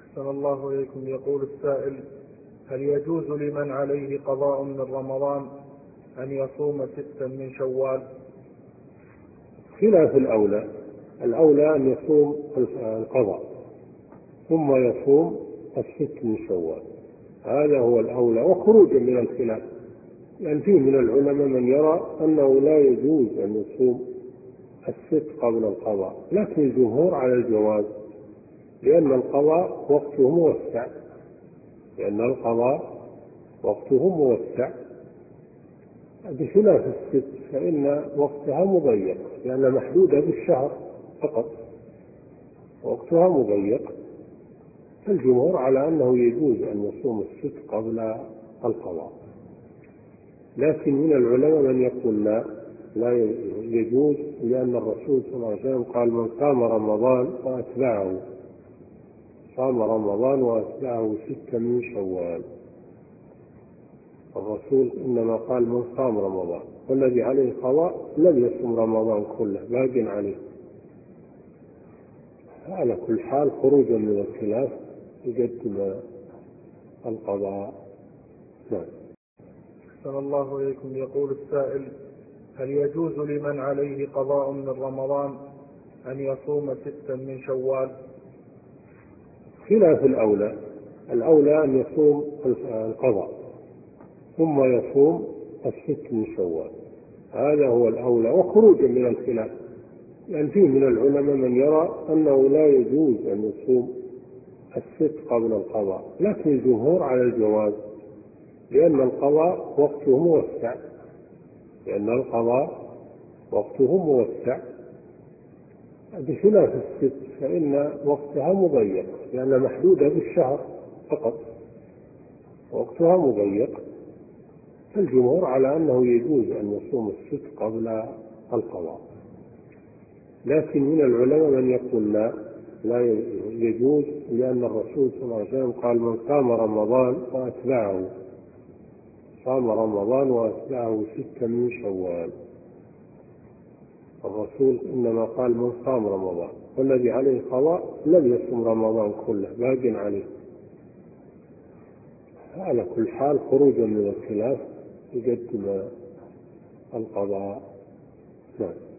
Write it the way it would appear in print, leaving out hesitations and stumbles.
أحسن الله إليكم. يقول السائل: هل يجوز لمن عليه قضاء من رمضان أن يصوم 6 من شوال؟ خلاف الأولى. الأولى أن يصوم القضاء ثم يصوم 6 من شوال، هذا هو الأولى، وخروجا من الخلاف، لأن فيه من العلماء من يرى أنه لا يجوز أن يصوم 6 قبل القضاء، لكن الجمهور على الجواز، لأن القضاء وقته موسع، بخلاف 6 فإن وقتها مضيق، لأن محدودة بالشهر فقط، وقتها مضيق. الجمهور على أنه يجوز أن يصوم 6 قبل القضاء، لكن من العلماء من يقول لا يجوز، لأن الرسول صلى الله عليه وسلم قال: من صام رمضان وأتبعه 6 من شوال. الرسول إنما قال: من صام رمضان، والذي عليه قضاء لم يصم رمضان كله، باق عليه. على كل حال خروجا من الخلاف يقدم القضاء. نعم. أحسن الله إليكم. يقول السائل: هل يجوز لمن عليه قضاء من رمضان أن يصوم 6 من شوال؟ خلاف الأولى. الأولى أن يصوم القضاء ثم يصوم 6 من شوال، هذا هو الأولى، وخروجا من الخلاف، لأن فيه من العلماء من يرى أنه لا يجوز أن يصوم 6 قبل القضاء، لكن الجمهور على الجواز، لأن القضاء وقته موسع، بخلاف 6 فإن وقتها مضيق، لأن محدودة بالشهر فقط، وقتها مضيق. الجمهور على أنه يجوز أن يصوم 6 قبل القضاء، لكن من العلماء من يقول لا يجوز، لأن الرسول صلى الله عليه وسلم قال: من صام رمضان وأتبعه 6 من شوال. الرسول إنما قال: من صام رمضان، والذي عليه قضاء لم يصم رمضان كله، باق عليه. على كل حال خروجا من الخلاف يقدم القضاء. نعم.